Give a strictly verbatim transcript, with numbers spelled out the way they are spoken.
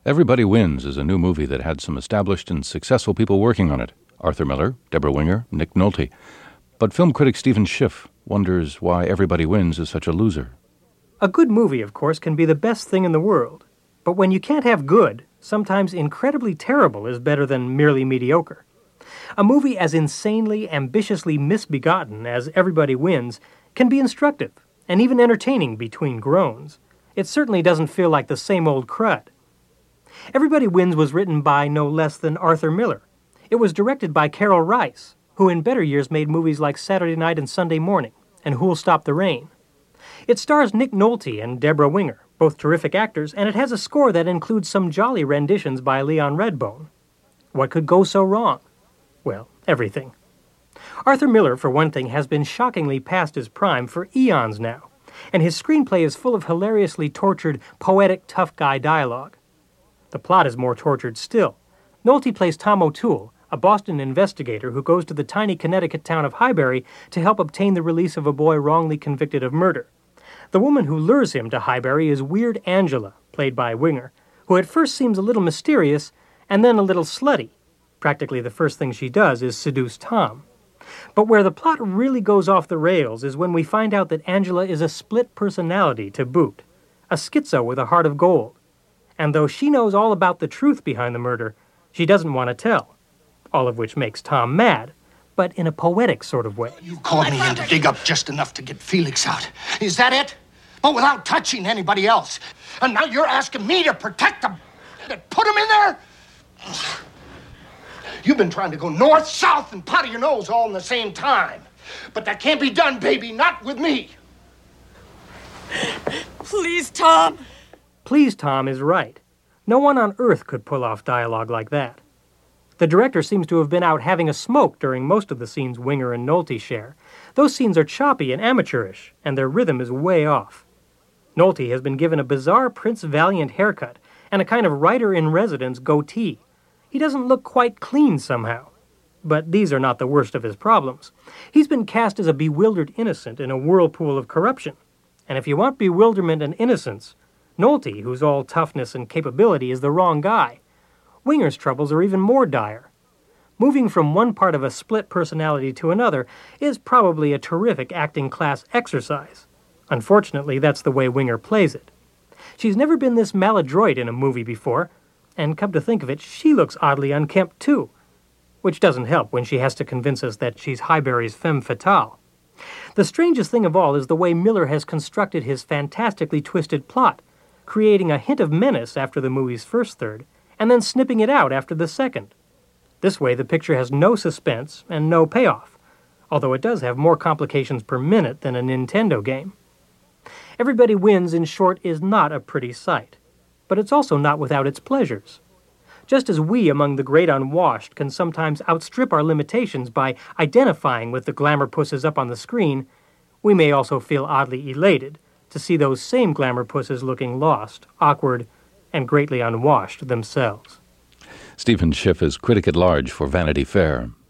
Everybody Wins is a new movie that had some established and successful people working on it. Arthur Miller, Debra Winger, Nick Nolte. But film critic Stephen Schiff wonders why Everybody Wins is such a loser. A good movie, of course, can be the best thing in the world. But when you can't have good, sometimes incredibly terrible is better than merely mediocre. A movie as insanely, ambitiously misbegotten as Everybody Wins can be instructive and even entertaining between groans. It certainly doesn't feel like the same old crud. Everybody Wins was written by no less than Arthur Miller. It was directed by Carol Rice, who in better years made movies like Saturday Night and Sunday Morning and Who'll Stop the Rain. It stars Nick Nolte and Debra Winger, both terrific actors, and it has a score that includes some jolly renditions by Leon Redbone. What could go so wrong? Well, everything. Arthur Miller, for one thing, has been shockingly past his prime for eons now, and his screenplay is full of hilariously tortured, poetic, tough guy dialogue. The plot is more tortured still. Nolte plays Tom O'Toole, a Boston investigator who goes to the tiny Connecticut town of Highbury to help obtain the release of a boy wrongly convicted of murder. The woman who lures him to Highbury is Weird Angela, played by Winger, who at first seems a little mysterious and then a little slutty. Practically the first thing she does is seduce Tom. But where the plot really goes off the rails is when we find out that Angela is a split personality to boot, a schizo with a heart of gold. And though she knows all about the truth behind the murder, she doesn't want to tell, all of which makes Tom mad, but in a poetic sort of way. You called me in to dig up just enough to get Felix out. Is that it? But without touching anybody else. And now you're asking me to protect them, to put him in there? You've been trying to go north, south, and powder your nose all in the same time. But that can't be done, baby, not with me. Please, Tom. Please, Tom is right. No one on earth could pull off dialogue like that. The director seems to have been out having a smoke during most of the scenes Winger and Nolte share. Those scenes are choppy and amateurish, and their rhythm is way off. Nolte has been given a bizarre Prince Valiant haircut and a kind of writer-in-residence goatee. He doesn't look quite clean somehow. But these are not the worst of his problems. He's been cast as a bewildered innocent in a whirlpool of corruption. And if you want bewilderment and innocence, Nolte, who's all toughness and capability, is the wrong guy. Winger's troubles are even more dire. Moving from one part of a split personality to another is probably a terrific acting class exercise. Unfortunately, that's the way Winger plays it. She's never been this maladroit in a movie before, and come to think of it, she looks oddly unkempt too, which doesn't help when she has to convince us that she's Highbury's femme fatale. The strangest thing of all is the way Miller has constructed his fantastically twisted plot, creating a hint of menace after the movie's first third, and then snipping it out after the second. This way, the picture has no suspense and no payoff, although it does have more complications per minute than a Nintendo game. Everybody Wins, in short, is not a pretty sight, but it's also not without its pleasures. Just as we, among the great unwashed, can sometimes outstrip our limitations by identifying with the glamour pusses up on the screen, we may also feel oddly elated to see those same glamour pusses looking lost, awkward, and greatly unwashed themselves. Stephen Schiff is critic at large for Vanity Fair.